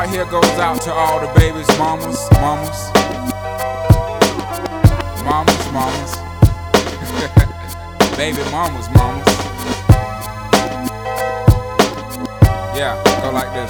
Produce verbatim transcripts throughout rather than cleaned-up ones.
right here goes out to all the babies, mamas, mamas, mamas, mamas, baby mamas, mamas. Yeah, go like this.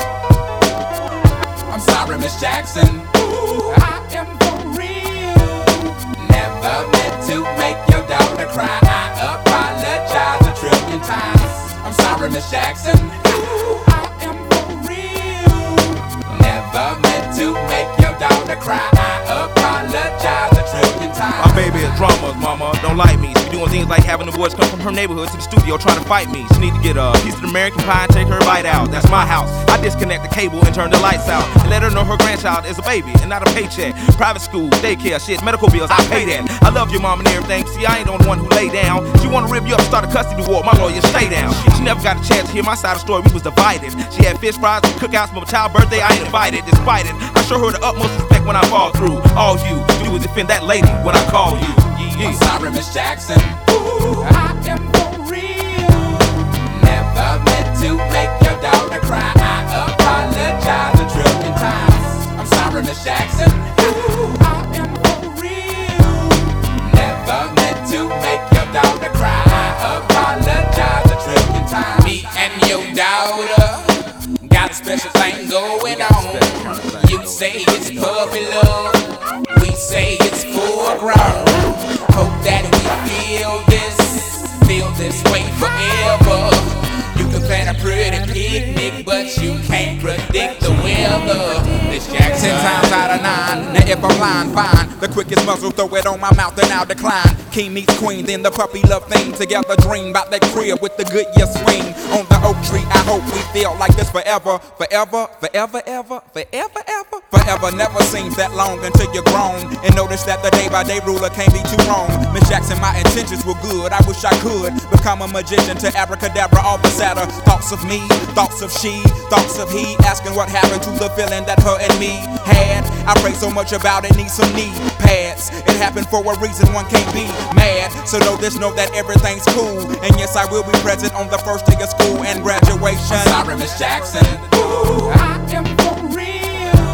I'm sorry, Miss Jackson. Ooh, I am for real. Never meant to make your daughter cry. I apologize a trillion times. I'm sorry, Miss Jackson. Ooh, I am for real. Never meant to make your daughter cry. I apologize a trillion times. My baby is drama, mama, don't like me. She doing things like having the boys come from her neighborhood to the studio trying to fight me. She need to get a piece of the American pie and take her bite out. That's my house. I disconnect the cable and turn the lights out and let her know her grandchild is a baby and not a paycheck. Private school, daycare, shit, medical bills, I pay that. I love your mom and everything. See, I ain't the only one who lay down. She wanna rip you up, start a custody war. My lawyer, stay down. She never got a chance to hear my side of the story. We was divided. She had fish fries and cookouts for my child's birthday. I ain't invited. Despite it, I show her the utmost respect when I fall through. All you do is defend that lady when I call you. Yeah. I'm sorry, Miss Jackson. Ooh, I am for real. Never meant to make your daughter cry. I apologize a trillion times. I'm sorry, Miss Jackson. Ooh, I am for real. Never meant to make your daughter cry. I apologize a trillion times. Me and your daughter got a special thing going on. You say it's puppy love, we say it's full grown. Hope that we feel this, feel this way forever. You can plan a pretty picnic, but you can't predict the weather. Miss Jackson. Ten times out of nine, now if I'm lying, fine. The quickest muzzle, throw it on my mouth and I'll decline. King meets queen, then the puppy love thing. Together dream about that crib with the good year swing. On the oak tree, I hope we feel like this forever. Forever, forever, ever, forever, ever. Forever never seems that long until you're grown. And notice that the day by day ruler can't be too wrong. Miss Jackson, my intentions were good. I wish I could become a magician to abracadabra all the sadder. Thoughts of me, thoughts of she, thoughts of he. Asking what happened to the feeling that her and me had. I pray so much about it, need some knee pads. It happened for a reason, one can't be mad. So know this, know that everything's cool. And yes, I will be present on the first day of school and graduation. I'm sorry, Miss Jackson. Ooh, I am for real.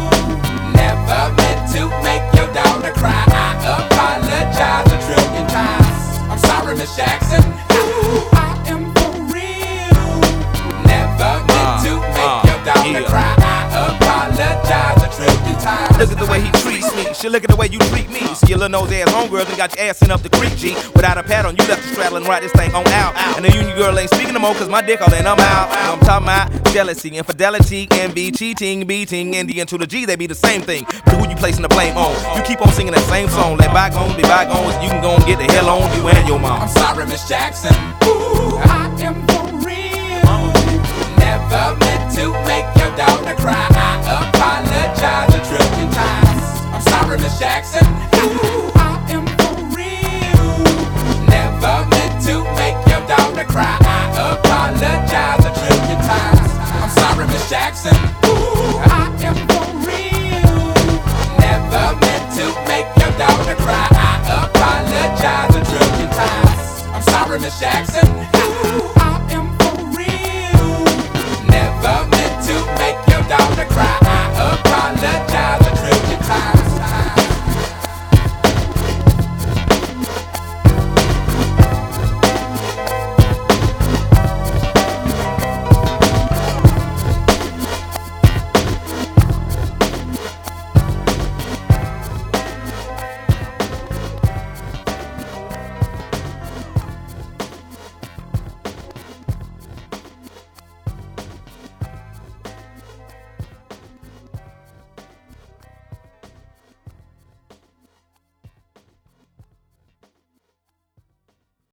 Never meant to make your daughter cry. I apologize a trillion times. I'm sorry, Miss Jackson. Ooh, I am for real. Never meant to make uh, your daughter yeah. cry. I apologize a trillion times. Look at the way he treats me. Shit, look at the way you treat me. See your little nose ass homegirls and got your ass sent up the creek, G. Without a pad on, you left the straddle and ride this thing on out. And the union girl ain't speaking no more, cause my dick all in, I'm out. I'm talking about jealousy, infidelity, envy, cheating, beating, and the N to the G, they be the same thing. But who you placing the blame on? You keep on singing that same song. Let bygones be bygones, you can go and get the hell on you and your mom. I'm sorry, Miss Jackson. Ooh, I am for real. Never meant to make your daughter cry. I apologize a trillion times. I'm sorry, Miss Jackson. Ooh, I am for real. Never meant to make your daughter cry. I apologize a trillion times. I'm sorry, Miss Jackson. Ooh, I am for real. Never meant to make your daughter cry. I apologize a trillion times. I'm sorry, Miss Jackson. Ooh,